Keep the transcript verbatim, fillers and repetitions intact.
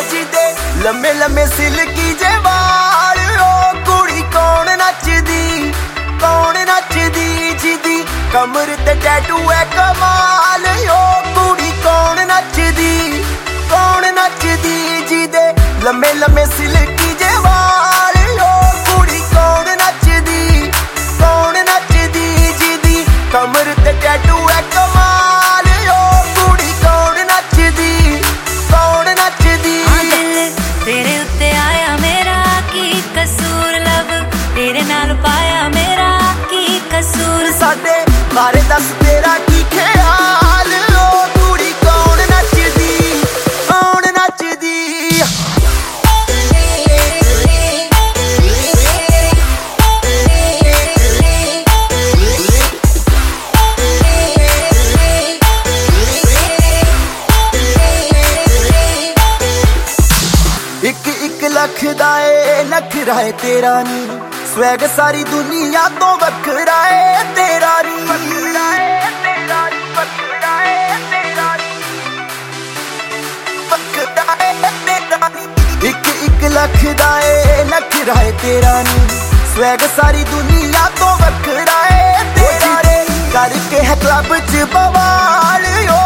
जिदे लम्मे लम्मे सिल्की जे वाल ओ कुड़ी कौन नचदी कौन नचदी जिदी कमर ते टैटू है कमाल ओ कुड़ी कौन नचदी कौन नचदी जिदे लम्मे लम्मे सिल्की जे वाल ओ कुड़ी कौन नचदी कौन नचदी जिदी कमर ते टैटू है कमाल ओ कुड़ी कौन नचदी कौन नचदी। तेरे उत्ते आया मेरा की कसूर लब तेरे नाल पाया मेरा की कसूर साडे बारे दस तेरा की ख्याल ओ कुड़ी कौन नचदी कौन नचदी। एक एक लख दा ए नखरा है तेरा नी स्वैग सारी दुनिया तो वखरा है तेरा नी वखरा है तेरा नी वखरा है तेरा नी वखरा है तेरा नी। एक एक लख दा ए नखरा है तेरा नी स्वैग सारी दुनिया तो वखरा है तेरा नी करके है क्लब च बवाल ओ